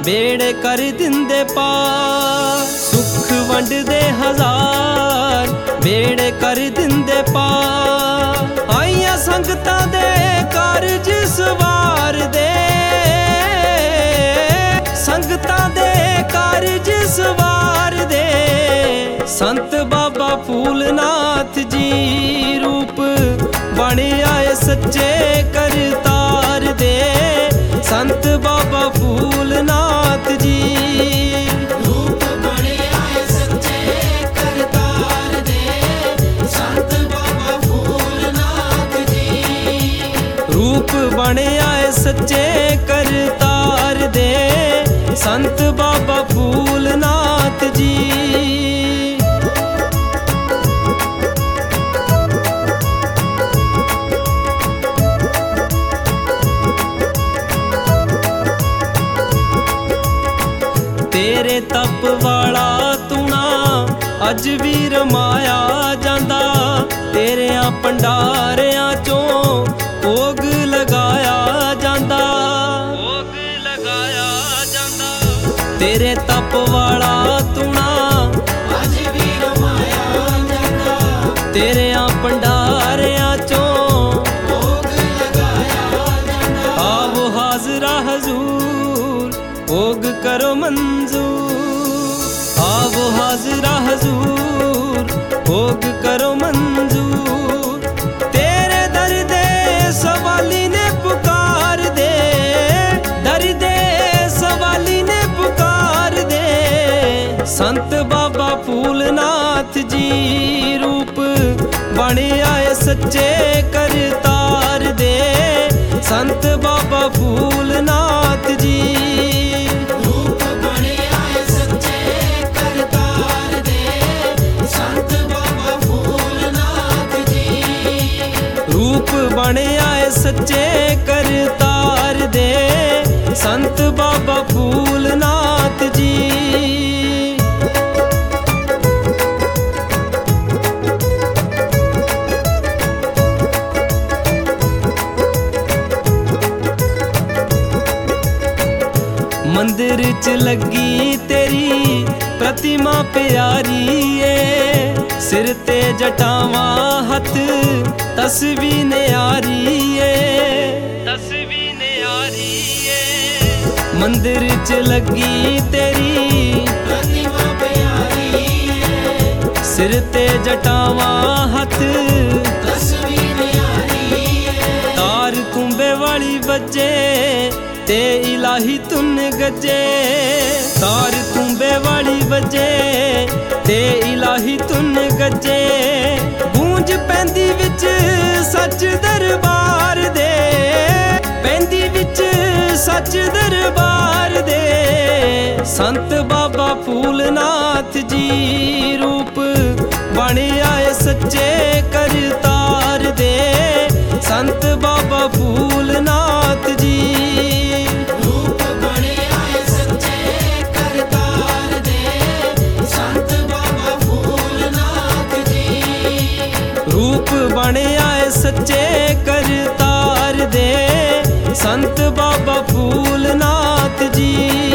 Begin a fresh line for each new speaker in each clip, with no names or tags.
बेड़े कर दिंदे पार। सुख वंडदे हजार बेड़े कर दिंदे पार। आईया संगतां दे कारज सवार दे, संगतां दे कारज सवार दे। संत बाबा फूलनाथ जी रूप बने आए सच्चे करतार दे। संत बाबा फूलनाथ जी
रूप बने आए सच्चे करतार दे। संत बाबा फूलनाथ जी
रूप बने आए सच्चे करतार दे। संत बाबा फूलनाथ जी तेरे तप वाला तूना अज भी रमाया जांदा। तेरियां भंडारियां चों भोग लगाया जांदा, भोग लगाया जांदा। तेरे तप वाला तूना
अज भी रमाया जांदा।
तेरियां भंडारियां चों
भोग लगाया जांदा।
आवो हाजरा हजूर भोग करो मंजूर। आवो हाजरा हजूर भोग करो मंजूर। तेरे दर दे सवाली ने पुकार दे, दर दे सवाली ने पुकार दे। संत बाबा फूलनाथ जी रूप बने आए सच्चे करतार दे। संत बाबा फूलनाथ जी
रूप बने आए सच्चे करतार दे। संत बाबा फूलनाथ जी
रूप बने आए सच्चे करतार दे। संत बाबा फूलनाथ जी मंदिर च लगी तेरी प्रतिमा प्यारी ए। सिर ते जटावां हथ तस्वीर न्यारी ए, तस्वीर न्यारी ए। मंदिर च लगी तेरी
प्रतिमा प्यारी है।
सिर ते जटावां हथ
तस्वीर यारी है।
तार कुंबे वाली बजे ते इलाही तुन गजे। तार कुंबे वाली बजे ते इलाही तुन गजे। गूंज पैंदी विच सच दरबार दे, पैंदी विच सच दरबार दे। संत बाबा फूलनाथ जी रूप बने आए सच्चे करतार दे। संत बाबा फूलनाथ जी
रूप बने आए सच्चे करतार दे। संत बाबा फूलनाथ जी
रूप बने आए सच्चे करतार दे। संत बाबा फूलनाथ जी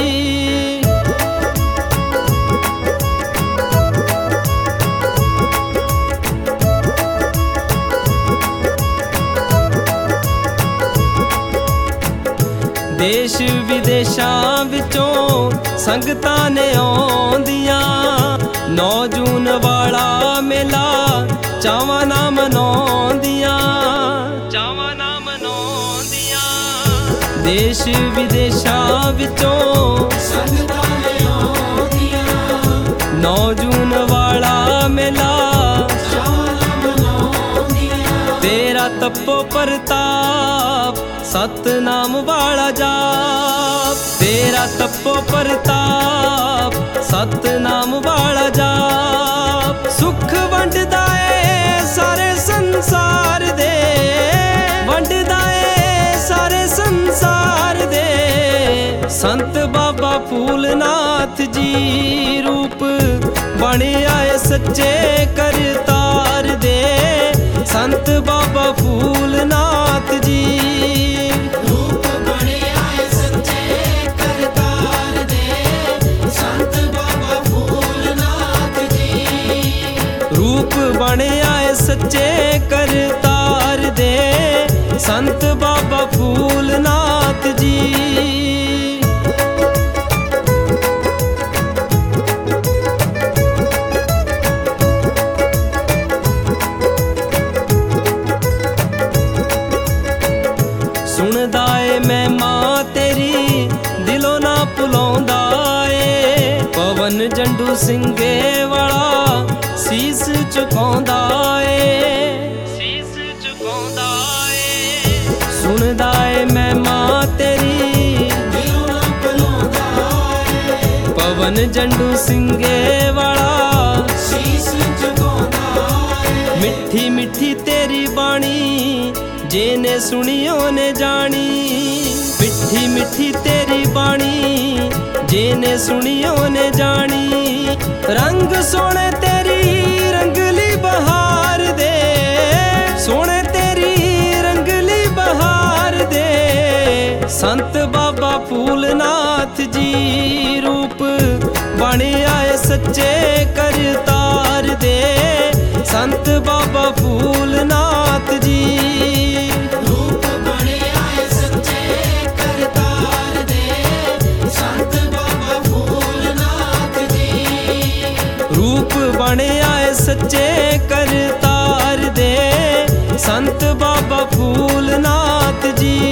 देश विदेशां विचों संगतां ने आउंदियां। 9 जून वाला मेला चावां नाल मनाउंदियां, चावां नाल मनाउंदियां। देश विदेशां विचों
संगतां ने आउंदियां।
9 जून वाला मेला
चावां मनाउंदियां।
तेरा तपो प्रताप सतनाम वाला जाप। तेरा तपो प्रताप सतनाम वाला जाप। सुख वंडदा ए सारे संसार दे, वंडदा ए सारे संसार दे। संत बाबा फूलनाथ जी रूप बने आए सच्चे करतार दे। संत बाबा फूलनाथ जी
रूप बने आए सच्चे करतार
ਸੰਤ ਬਾਬਾ ਫੂਲਨਾਥ ਜੀ। ਸੁਣਦਾ ਏ ਮਹਿਮਾ ਤੇਰੀ ਦਿਲੋਂ ਨਾ ਭੁਲਾਉਂਦਾ ਏ, ਪਵਨ ਜੰਡੂ ਸਿੰਘੇ ਵਾਲਾ ਸੀਸ ਝੁਕਾਉਂਦਾ ਏ, ਸੀਸ ਝੁਕਾਉਂਦਾ ਏ। ਸੁਣਦਾ ਏ ਮਹਿਮਾ ਤੇਰੀ
ਦਿਲੋਂ ਨਾ ਭੁਲਾਉਂਦਾ ਏ,
ਪਵਨ ਜੰਡੂ ਸਿੰਘੇ ਵਾਲਾ
ਸੀਸ ਝੁਕਾਉਂਦਾ ਏ।
ਮਿੱਠੀ ਮਿੱਠੀ ਤੇਰੀ ਬਾਣੀ ਜਿਹਨੇ ਸੁਣੀ ਉਹਨੇ ਜਾਣੀ, ਮਿੱਠੀ ਮਿੱਠੀ ਤੇਰੀ ਬਾਣੀ ਜਿਹਨੇ ਸੁਣੀ ਉਹਨੇ ਜਾਣੀ। ਰੰਗ ਸੋਹਣੇ ਤੇਰੀ ਰੰਗਲੀ ਬਹਾਰ ਦੇ, ਸੋਹਣੇ ਤੇਰੀ ਰੰਗਲੀ ਬਹਾਰ ਦੇ। ਸੰਤ ਬਾਬਾ ਫੂਲਨਾਥ ਜੀ ਰੂਪ ਬਣਿਆ ਏ ਸੱਚੇ ਕਰਤਾਰ ਦੇ, ਸੰਤ ਬਾਬਾ ਫੂਲਨਾਥ ਜੀ।
ਰੂਪ ਬਣਿਆ ਏ ਸੱਚੇ ਕਰਤਾਰ ਦੇ, ਸੰਤ ਬਾਬਾ ਫੂਲਨਾਥ ਜੀ।
ਰੂਪ ਬਣਿਆ ਏ ਸੱਚੇ ਕਰਤਾਰ ਦੇ, ਸੰਤ ਬਾਬਾ ਫੂਲਨਾਥ ਜੀ।